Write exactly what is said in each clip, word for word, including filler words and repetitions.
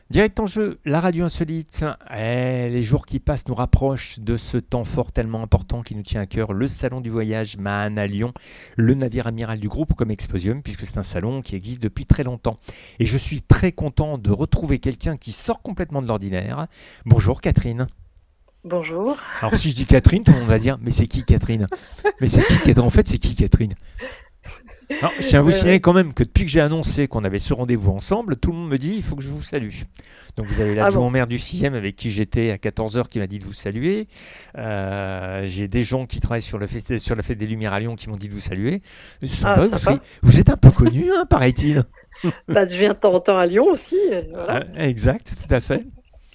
Direct en jeu, la radio insolite. Eh, les jours qui passent nous rapprochent de ce temps fort tellement important qui nous tient à cœur, le salon du voyage Mahan à Lyon, le navire amiral du groupe comme Exposium, puisque c'est un salon qui existe depuis très longtemps. Et je suis très content de retrouver quelqu'un qui sort complètement de l'ordinaire. Bonjour Catherine. Bonjour. Alors si je dis Catherine, tout le monde va dire, mais c'est qui Catherine? Mais c'est qui Catherine? En fait, c'est qui Catherine? Alors, je tiens à vous signaler quand même que depuis que j'ai annoncé qu'on avait ce rendez-vous ensemble, tout le monde me dit il faut que je vous salue. Donc vous avez l'adjoint Ah bon. au maire du sixième avec qui j'étais à quatorze heures qui m'a dit de vous saluer. Euh, j'ai des gens qui travaillent sur, le fest- sur la fête des Lumières à Lyon qui m'ont dit de vous saluer. Ce sont Ah, pas eux, vous, sympa. vous êtes un peu connu, hein, paraît-il. Bah, je viens de temps en temps à Lyon aussi. euh, Voilà. Euh, exact, tout à fait.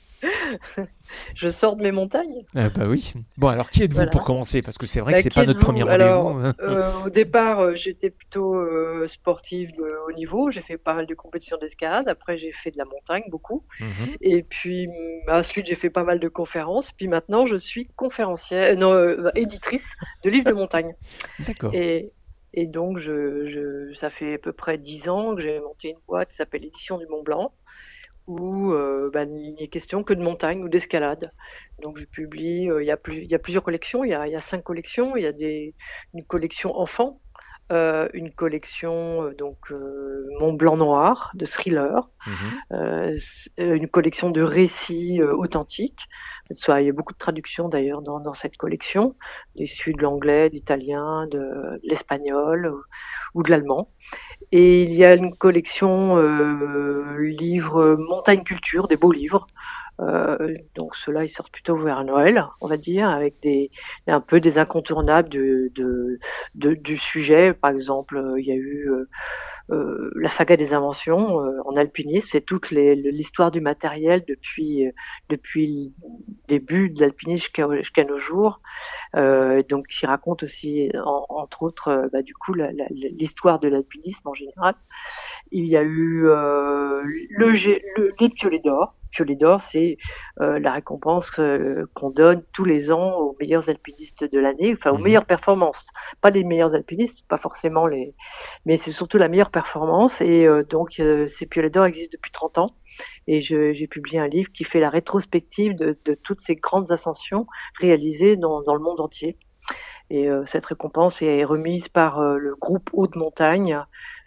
Je sors de mes montagnes. Euh, bah oui. Bon, alors qui êtes-vous pour Voilà. commencer? Parce que c'est vrai que Bah, c'est qui pas notre premier êtes-vous? rendez-vous. Alors, euh, au départ, euh, j'étais plutôt euh, sportive de haut niveau. J'ai fait pas mal de compétitions d'escalade. Après, j'ai fait de la montagne, beaucoup. Mhm. Et puis, hum, ensuite, j'ai fait pas mal de conférences. Puis maintenant, je suis conférencière, euh, non, euh, éditrice de livres de montagne. D'accord. Et, et donc, je, je, ça fait à peu près dix ans que j'ai monté une boîte qui s'appelle Édition du Mont Blanc, où euh, bah, il n'est question que de montagne ou d'escalade. Donc je publie, euh, il y a plus, il y a plusieurs collections, il y a, il y a cinq collections, il y a des, une collection enfant, euh, une collection euh, donc euh, Mont Blanc Noir de thriller, Mhm. euh, une collection de récits euh, authentiques. Soit, il y a beaucoup de traductions d'ailleurs dans, dans cette collection, issues de l'anglais, d'italien, de, de l'espagnol ou, ou de l'allemand. Et il y a une collection euh, livres montagne culture, des beaux livres. Euh, donc ceux-là, ils sortent plutôt vers Noël, on va dire, avec des un peu des incontournables de, de, de du sujet. Par exemple, euh, il y a eu euh, euh, la saga des inventions euh, en alpinisme, c'est toute les, l'histoire du matériel depuis, euh, depuis le début de l'alpinisme jusqu'à, jusqu'à nos jours. Euh, donc, qui raconte aussi, en, entre autres, euh, bah, du coup, la, la, l'histoire de l'alpinisme en général. Il y a eu euh, le, le, les piolets d'or. Piolet d'or, c'est euh, la récompense euh, qu'on donne tous les ans aux meilleurs alpinistes de l'année, enfin aux Mhm. meilleures performances. Pas les meilleurs alpinistes, pas forcément les, mais c'est surtout la meilleure performance. Et euh, donc, euh, ces piolets d'or existent depuis trente ans. Et je, j'ai publié un livre qui fait la rétrospective de, de toutes ces grandes ascensions réalisées dans, dans le monde entier. Et euh, cette récompense est remise par euh, le groupe Haute Montagne,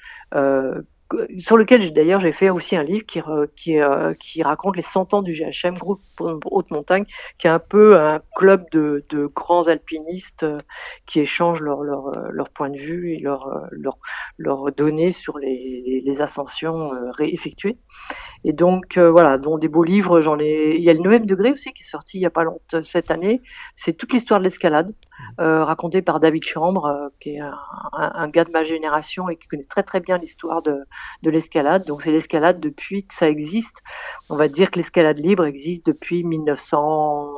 euh, sur lequel j'ai, d'ailleurs j'ai fait aussi un livre qui, qui, euh, qui raconte les cent ans du G H M, groupe Haute Montagne, qui est un peu un club de, de grands alpinistes euh, qui échangent leurs leur, leur points de vue et leurs leur, leur données sur les, les ascensions euh, réeffectuées. Et donc euh, voilà, donc des beaux livres, j'en ai. Il y a le neuvième degré aussi qui est sorti il y a pas longtemps cette année. C'est toute l'histoire de l'escalade, euh, racontée par David Chambre, euh, qui est un, un, un gars de ma génération et qui connaît très très bien l'histoire de, de l'escalade. Donc c'est l'escalade depuis que ça existe. On va dire que l'escalade libre existe depuis mille neuf cents,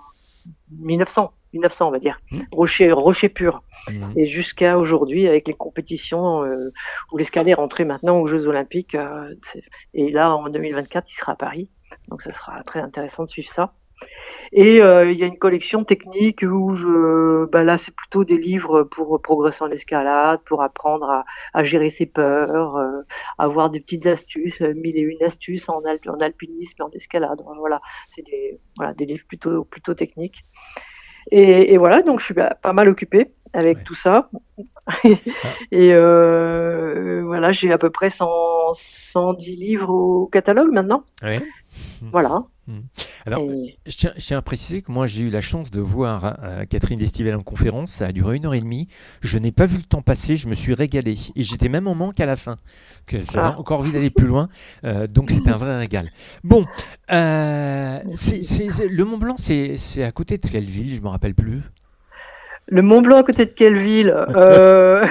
mille neuf cents, mille neuf cents on va dire. Mhm. Rocher, rocher pur. Mhm. Et jusqu'à aujourd'hui, avec les compétitions euh, où l'escalade est rentré maintenant aux Jeux Olympiques, euh, et là en deux mille vingt-quatre, il sera à Paris, donc ce sera très intéressant de suivre ça. Et euh, il y a une collection technique où je, bah là c'est plutôt des livres pour progresser en escalade, pour apprendre à, à gérer ses peurs, euh, avoir des petites astuces, mille et une astuces en, al- en alpinisme et en escalade. Voilà, c'est des, voilà, des livres plutôt, plutôt techniques. Et, et voilà, donc je suis bah, pas mal occupée avec Ouais. tout ça. Ah, Et euh, voilà, j'ai à peu près cent, cent dix livres au catalogue maintenant. ouais. Mhm. Voilà. Mhm. Alors, Et je tiens, je tiens à préciser que moi, j'ai eu la chance de voir euh, Catherine Destivelle en conférence. Ça a duré une heure et demie. Je n'ai pas vu le temps passer. Je me suis régalé. Et j'étais même en manque à la fin. Que j'avais ah, encore envie d'aller plus loin. Euh, donc, c'était un vrai régal. Bon, euh, c'est, merci. c'est- c'est- le Mont Blanc, c'est, c'est à côté de quelle ville? Je ne me rappelle plus. Le Mont Blanc à côté de quelle ville? euh...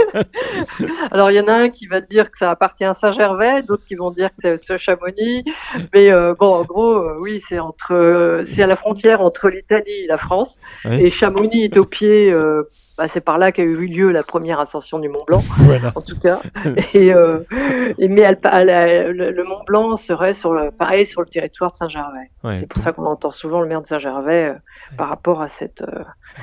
Alors il y en a un qui va te dire que ça appartient à Saint-Gervais, d'autres qui vont dire que c'est Chamonix. Mais euh, bon, en gros, euh, oui, c'est entre, euh, c'est à la frontière entre l'Italie et la France. Oui. Et Chamonix est au pied. Euh, bah, c'est par là qu'a eu lieu la première ascension du Mont Blanc, Voilà. en tout cas. Et, euh, et mais elle, elle, le, le Mont Blanc serait sur le, pareil sur le territoire de Saint-Gervais. Ouais, C'est pour pour- ça qu'on entend souvent le maire de Saint-Gervais euh, Ouais. par rapport à cette. Euh,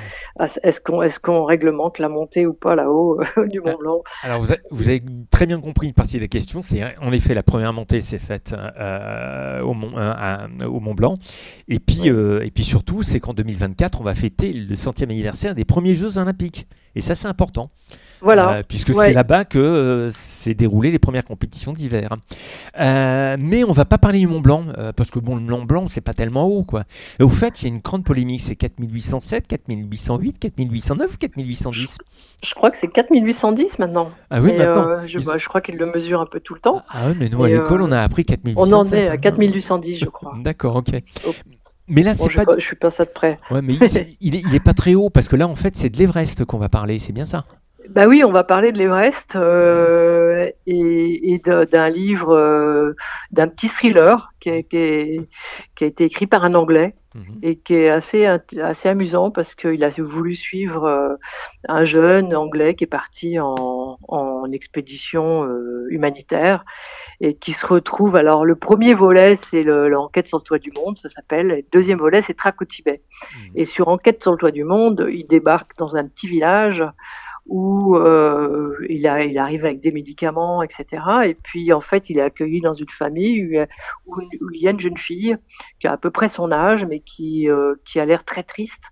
à ce- est-ce qu'on est-ce qu'on réglemente la montée ou pas là-haut euh, du Mont Blanc? Alors, vous avez, vous avez très bien compris une partie des questions. C'est en effet la première montée s'est faite euh, au, Mont, euh, à- au Mont Blanc. Et puis, Oui. euh, et puis surtout, c'est qu'en deux mille vingt-quatre, on va fêter le centième anniversaire des premiers Jeux Olympiques. Et ça, c'est important, Voilà. euh, puisque Ouais. c'est là-bas que euh, s'est déroulées les premières compétitions d'hiver. Euh, mais on va pas parler du Mont Blanc, euh, parce que bon, le Mont Blanc, c'est pas tellement haut, quoi. Et au fait, il y a une grande polémique. C'est quatre mille huit cent sept, quatre mille huit cent huit, quatre mille huit cent neuf ou quatre mille huit cent dix? Je crois que c'est quatre mille huit cent dix maintenant. Ah oui, Et, maintenant. euh, je, Ils- bah, je crois qu'ils le mesurent un peu tout le temps. Ah oui, mais nous, à Et, l'école, euh, on a appris quatre mille huit On cent en sept. est à hein. quatre mille huit cent dix, je crois. D'accord, ok. Oh. Mais là, Bon, c'est je pas. pas... je suis pas ça de près. Ouais, mais il, il est, il est pas très haut parce que là, en fait, c'est de l'Everest qu'on va parler. C'est bien ça. Bah oui, on va parler de l'Everest euh, et, et de- d'un livre, euh, d'un petit thriller qui a, qui est- qui a été écrit par un Anglais Mhm. et qui est assez, int- assez amusant parce qu'il a voulu suivre euh, un jeune Anglais qui est parti en, en expédition euh, humanitaire et qui se retrouve. Alors, le premier volet, c'est le- l'enquête sur le toit du monde, ça s'appelle. Et le deuxième volet, c'est Traque au Tibet. Mhm. Et sur Enquête sur le toit du monde, il débarque dans un petit village où euh, il, a, il arrive avec des médicaments, et cetera. Et puis, en fait, il est accueilli dans une famille où, où, où il y a une jeune fille qui a à peu près son âge, mais qui, euh, qui a l'air très triste.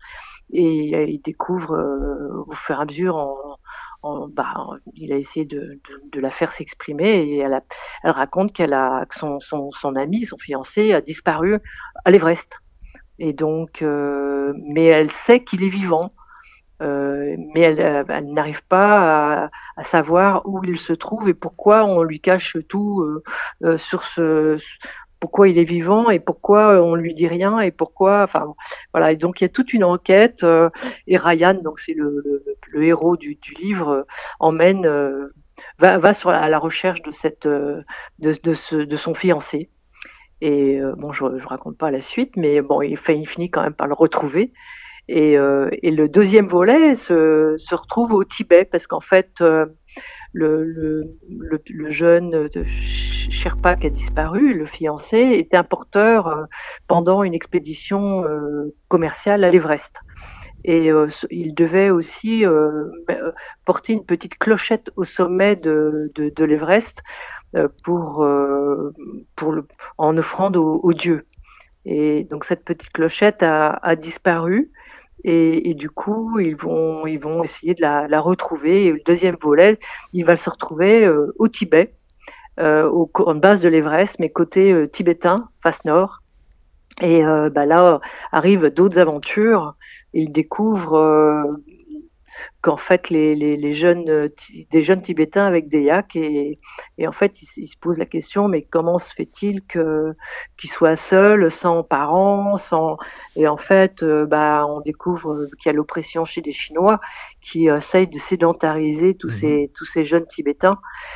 Et euh, il découvre euh, au fur et à mesure, en, en, bah, il a essayé de, de, de la faire s'exprimer et elle, a, elle raconte qu'elle a, que son, son, son ami, son fiancé, a disparu à l'Everest. Et donc, euh, mais elle sait qu'il est vivant. Euh, mais elle, elle n'arrive pas à, à savoir où il se trouve et pourquoi on lui cache tout euh, euh, sur ce, pourquoi il est vivant et pourquoi on lui dit rien et pourquoi, enfin voilà. Et donc il y a toute une enquête euh, et Ryan, donc c'est le, le, le héros du, du livre, euh, emmène, euh, va, va sur, à la recherche de cette, euh, de, de, ce, de son fiancé. Et euh, bon, je, je raconte pas la suite, mais bon, il, fait, il finit quand même par le retrouver. Et, euh, et le deuxième volet se, se retrouve au Tibet parce qu'en fait, euh, le, le, le, le jeune de Sherpa qui a disparu, le fiancé, était un porteur euh, pendant une expédition euh, commerciale à l'Everest. Et euh, il devait aussi euh, porter une petite clochette au sommet de, de, de l'Everest euh, pour, euh, pour le, en offrande aux, aux dieux. Et donc cette petite clochette a, a disparu. Et, et, du coup, ils vont, ils vont essayer de la, la retrouver. Et le deuxième volet, il va se retrouver euh, au Tibet, euh, au, en base de l'Everest, mais côté euh, tibétain, face nord. Et euh, bah là, arrivent d'autres aventures. Et il découvre euh, qu'en fait, les, les, les jeunes, des jeunes Tibétains avec des yaks, et, et en fait, il, il se pose la question, mais comment se fait-il que, qu'ils soient seuls, sans parents, sans... Et en fait, euh, bah, on découvre qu'il y a l'oppression chez les Chinois qui euh, essayent de sédentariser tous, mmh. ces, tous ces jeunes Tibétains.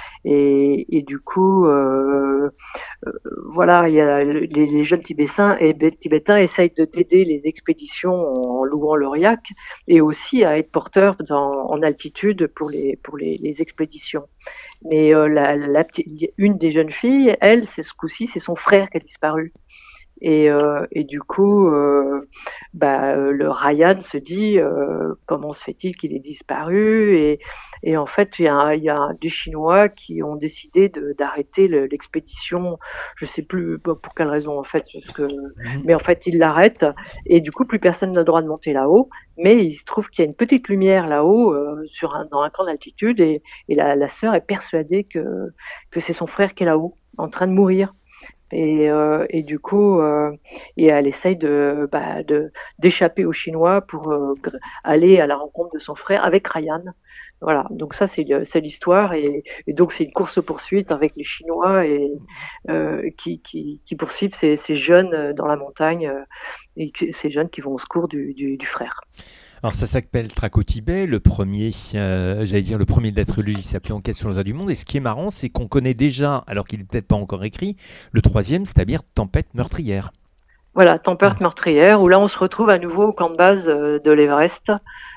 Et, et du coup, euh, euh, voilà, il y a les, les jeunes Tibétains, et, Tibétains essayent de d'aider les expéditions en louant leur yak et aussi à être porteurs dans, en altitude pour les, pour les, les expéditions. Mais euh, la, la, une des jeunes filles, elle, c'est ce coup-ci, c'est son frère qui a disparu. Et, euh, et du coup, euh, bah, le Ryan se dit euh, comment se fait-il qu'il ait disparu, et, et en fait, il y a, il y a des Chinois qui ont décidé de, d'arrêter le, l'expédition. Je sais plus pour quelle raison en fait, parce que, mais en fait, ils l'arrêtent et du coup, plus personne n'a le droit de monter là-haut. Mais il se trouve qu'il y a une petite lumière là-haut euh, sur un, dans un camp d'altitude, et, et la, la sœur est persuadée que que c'est son frère qui est là-haut, en train de mourir. Et, euh, et du coup, euh, et elle essaye de, bah, de, d'échapper aux Chinois pour euh, aller à la rencontre de son frère avec Ryan. Voilà, donc ça, c'est, c'est l'histoire. Et, et donc, c'est une course-poursuite avec les Chinois et, euh, qui, qui, qui poursuivent ces, ces jeunes dans la montagne, euh, et ces jeunes qui vont au secours du, du, du frère. Alors ça s'appelle Traque au Tibet, le premier, euh, j'allais dire le premier de la trilogie s'appelait Enquête sur le toit du monde, et ce qui est marrant, c'est qu'on connaît déjà, alors qu'il n'est peut-être pas encore écrit, le troisième, c'est-à-dire Tempête meurtrière. Voilà, Tempête meurtrière, où là on se retrouve à nouveau au camp de base de l'Everest,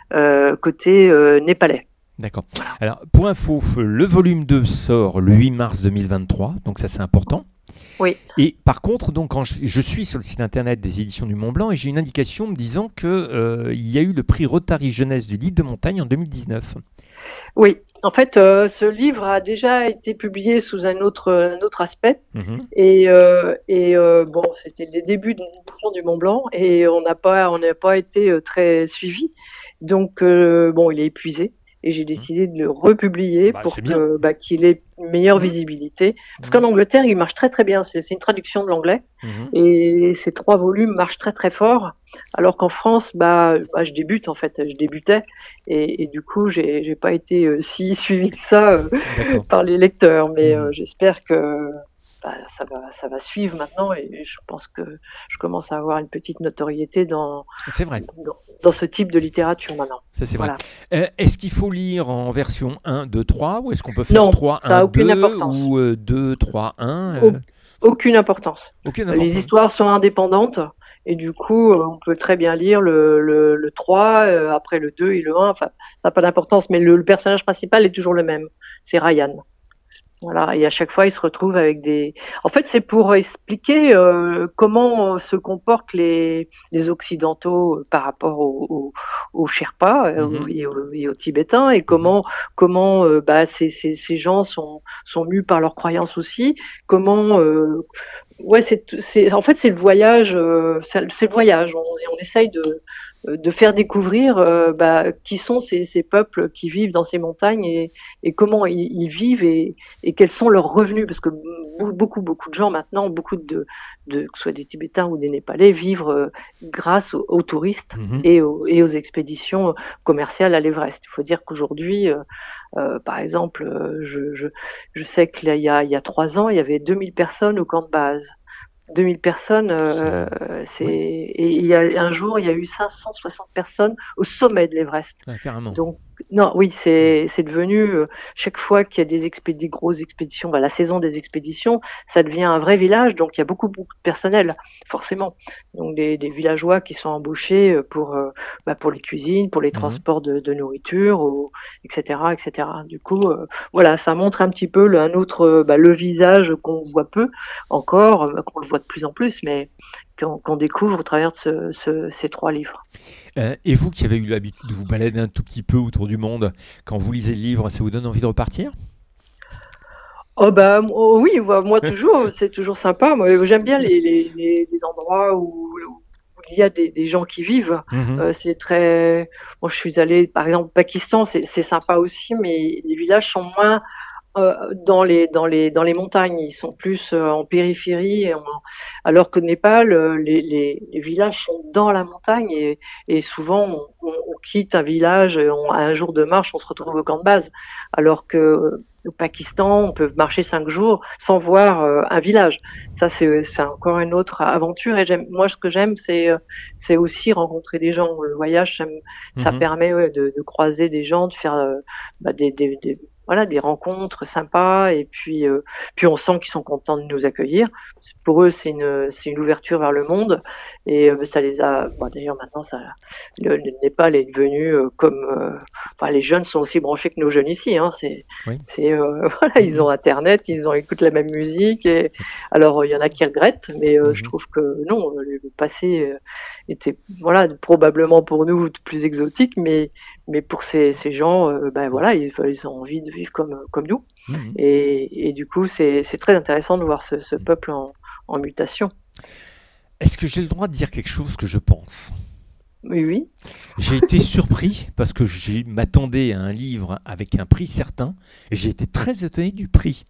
euh, côté euh, népalais. D'accord. Alors, pour info, le volume deux sort le huit mars deux mille vingt-trois, donc ça c'est important. Oui. Et par contre, donc, quand je, je suis sur le site internet des éditions du Mont Blanc et j'ai une indication me disant qu'il euh, y a eu le prix Rotary Jeunesse du livre de montagne en deux mille dix-neuf. Oui, en fait, euh, ce livre a déjà été publié sous un autre, un autre aspect. Mmh. Et, euh, et euh, bon, c'était les débuts des éditions du Mont Blanc et on n'a pas, on n'a pas été euh, très suivi. Donc, euh, bon, il est épuisé. Et j'ai décidé de le republier Bah, pour c'est bien. que, bah, qu'il ait une meilleure Mmh. visibilité. Parce Mmh. qu'en Angleterre, il marche très très bien. C'est, c'est une traduction de l'anglais. Mmh. Et ces trois volumes marchent très très fort. Alors qu'en France, bah, bah, je débute en fait. Je débutais. Et, et du coup, j'ai, j'ai pas été euh, si suivi que ça euh, D'accord. par les lecteurs. Mais Mmh. euh, j'espère que bah, ça va, ça va suivre maintenant. Et je pense que je commence à avoir une petite notoriété dans, C'est vrai. dans, dans ce type de littérature maintenant. Ça, c'est Voilà. vrai. Euh, est-ce qu'il faut lire en version un, deux, trois ou est-ce qu'on peut faire Non, trois, ça a un, aucune deux importance. ou euh, deux, trois, un Au- Aucune importance. Aucune Les importance. histoires sont indépendantes et du coup, euh, on peut très bien lire le, le, le trois, euh, après le deux et le un. Enfin, ça n'a pas d'importance, mais le, le personnage principal est toujours le même. C'est Ryan. Voilà, et à chaque fois, il se retrouve avec des. En fait, c'est pour expliquer euh, comment se comportent les, les Occidentaux euh, par rapport aux, aux, aux Sherpas euh, Mhm. et, aux, et aux Tibétains, et comment comment euh, bah, ces, ces, ces gens sont sont mus par leurs croyances aussi. Comment euh, ouais, c'est c'est en fait c'est le voyage, euh, c'est c'est le voyage. On, on essaye de de faire découvrir euh, bah, qui sont ces, ces peuples qui vivent dans ces montagnes et, et comment ils, ils vivent et, et quels sont leurs revenus. Parce que beaucoup, beaucoup de gens maintenant, beaucoup de, de que ce soit des Tibétains ou des Népalais, vivent euh, grâce aux, aux touristes Mhm. et aux, et aux expéditions commerciales à l'Everest. Il faut dire qu'aujourd'hui, euh, euh, par exemple, euh, je, je, je sais qu'il y a, il y a trois ans, il y avait deux mille personnes au camp de base. deux mille personnes, euh, c'est oui. Et il y a un jour, il y a eu cinq cent soixante personnes au sommet de l'Everest. Ah, carrément. Donc non, oui, c'est c'est devenu euh, chaque fois qu'il y a des expéditions, des grosses expéditions, bah, la saison des expéditions, ça devient un vrai village. Donc il y a beaucoup beaucoup de personnel, forcément. Donc des, des villageois qui sont embauchés pour euh, bah, pour les cuisines, pour les Mhm. transports de, de nourriture, ou, et cetera, et cetera. Du coup, euh, voilà, ça montre un petit peu le, un autre euh, bah, le visage qu'on voit peu encore, euh, qu'on le voit de plus en plus, mais qu'on qu'on découvre au travers de ce, ce, ces trois livres. Euh, et vous qui avez eu l'habitude de vous balader un tout petit peu autour du monde, quand vous lisez le livre, ça vous donne envie de repartir? Oh bah oh oui, moi, moi toujours, c'est toujours sympa. Moi, j'aime bien les, les, les, les endroits où, où il y a des, des gens qui vivent. Mhm. Euh, c'est très. Moi, je suis allée, par exemple, au Pakistan, c'est c'est sympa aussi, mais les villages sont moins euh, dans les dans les dans les montagnes. Ils sont plus euh, en périphérie, et en- alors que Népal, euh, les, les, les villages sont dans la montagne et, et souvent on, on, on quitte un village, et on, à un jour de marche, on se retrouve au camp de base. Alors que euh, au Pakistan, on peut marcher cinq jours sans voir euh, un village. Ça, c'est c'est encore une autre aventure. Et j'aime, moi, ce que j'aime, c'est euh, c'est aussi rencontrer des gens. Le voyage, ça, me- ça Mhm. permet ouais, de, de croiser des gens, de faire euh, bah, des, des, des voilà des rencontres sympas. Et puis euh, puis on sent qu'ils sont contents de nous accueillir. Pour eux, c'est une c'est une ouverture vers le monde. Et euh, ça les a. Bon, d'ailleurs, maintenant, ça le, le Népal est devenu euh, comme. Euh, enfin, les jeunes sont aussi branchés que nos jeunes ici. Hein, c'est Oui. c'est euh, voilà, ils ont Internet, ils ont écoutent la même musique. Et alors il y en a qui regrettent, mais euh, je Mhm. trouve que non, le, le passé euh, était voilà probablement pour nous plus exotique, mais mais pour ces, ces gens, euh, ben voilà, ils, ils ont envie de vivre comme comme nous. Mhm. Et, et du coup, c'est c'est très intéressant de voir ce, ce peuple en, en mutation. Est-ce que j'ai le droit de dire quelque chose que je pense? Oui, oui. J'ai été surpris parce que je m'attendais à un livre avec un prix certain et j'ai été très étonné du prix.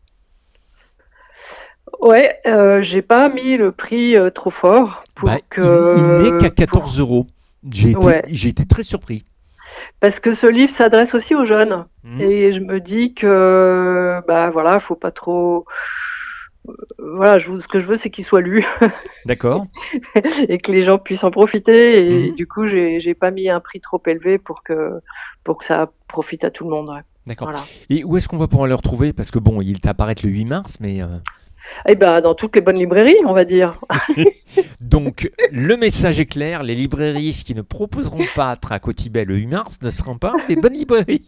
Ouais, euh, j'ai pas mis le prix euh, trop fort pour Bah, que. il, il n'est qu'à pour- quatorze euros. J'ai été, Ouais, j'ai été très surpris. parce que ce livre s'adresse aussi aux jeunes. Mhm. Et je me dis que, bah voilà, faut pas trop. Voilà, je, ce que je veux, c'est qu'il soit lu D'accord. et que les gens puissent en profiter. Et Mhm. du coup, j'ai j'ai pas mis un prix trop élevé pour que pour que ça profite à tout le monde. Ouais. D'accord. Voilà. Et où est-ce qu'on va pouvoir le retrouver? Parce que bon, il t'apparaît le huit mars, mais euh, Eh ben, dans toutes les bonnes librairies, on va dire. Donc, le message est clair, les librairies qui ne proposeront pas Tracotibet le huit mars ne seront pas des bonnes librairies.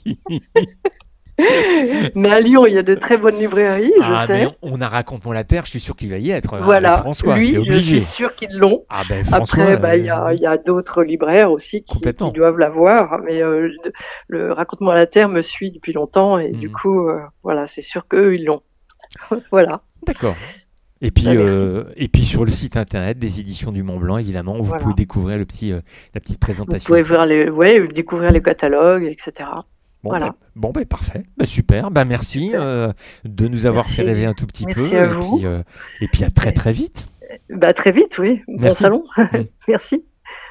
Mais à Lyon, il y a de très bonnes librairies, je ah, sais. mais on, on a Raconte-moi la Terre, je suis sûr qu'il va y être. Voilà, François, lui, c'est je obligé. suis sûre qu'ils l'ont. Ah ben, François, Après, bah, il y euh, a, il y a d'autres libraires aussi qui, Complètement. qui doivent l'avoir. Mais euh, le, le Raconte-moi la Terre me suit depuis longtemps et Mhm. du coup, euh, voilà, c'est sûr qu'eux, ils l'ont. Voilà. D'accord. Et puis, Bah, merci. euh, et puis sur le site internet des éditions du Mont Blanc, évidemment, vous Voilà. pouvez découvrir le petit, euh, la petite Vous présentation. pouvez voir les, ouais, découvrir les catalogues, et cetera. Bon, Voilà. ben, bon ben, parfait. Ben, super. Ben, merci Super. euh, de nous avoir Merci. fait rêver un tout petit Merci peu. à et, vous. puis, euh, et puis à très très vite. Bah, très vite, oui. Bon Merci. salon. Mm. Merci.